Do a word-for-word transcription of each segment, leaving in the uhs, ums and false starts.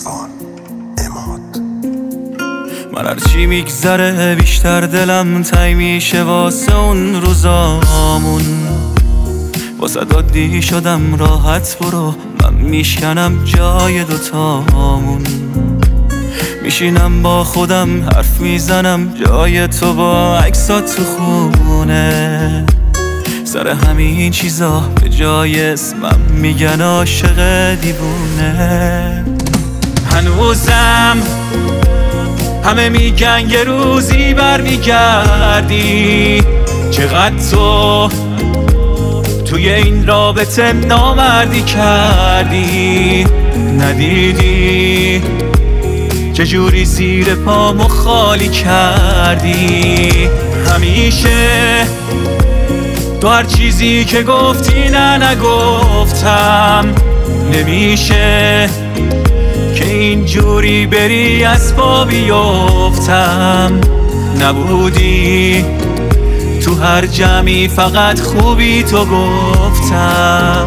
ایوان اماد. من هرچی میگذره بیشتر دلم تنگ میشه واسه اون روزامون. واسه عادی شدم راحت برو، من میشکنم جای دوتامون. میشینم با خودم حرف میزنم جای تو با عکسات تو خونه. سر همین چیزا به جای اسمم میگن عاشق دیوونه. هنوزم همه میگن یه روزی برمیگردی. چقدر تو توی این رابطه نامردی کردی. ندیدی چجوری زیر پامو خالی کردی. همیشه تو هر چیزی که گفتی نه نگفتم. نمیشه که اینجوری بری از پا بیفتم. نبودی تو هر جمعی فقط خوبی تو گفتم.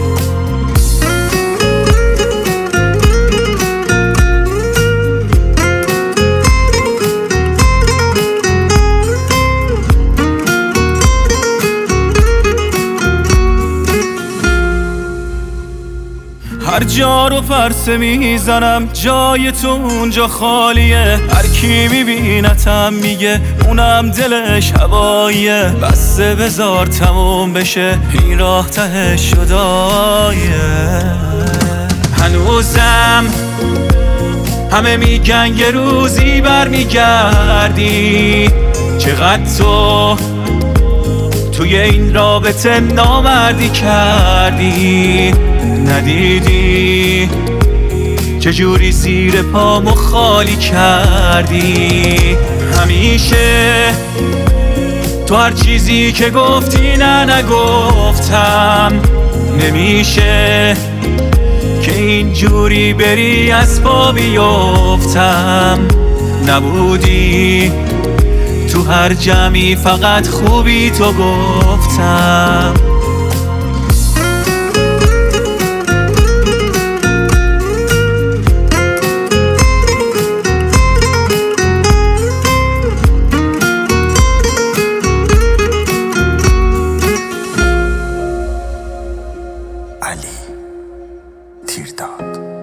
هر جا رو پرسه میزنم جای تو اونجا خالیه. هر کی میبینتم میگه اونم دلش هواییه. بسته بذار تموم بشه این راه ته شدایه. هنوزم همه میگن یه روزی برمیگردی. چقدر تو توی این رابطه نامردی کردی. ندیدی چجوری زیر پامو خالی کردی. همیشه تو هر چیزی که گفتی نه نگفتم. نمیشه که اینجوری بری از پا بیفتم. نبودی تو هر جمعی فقط خوبی تو گفتم. علی تیرداد.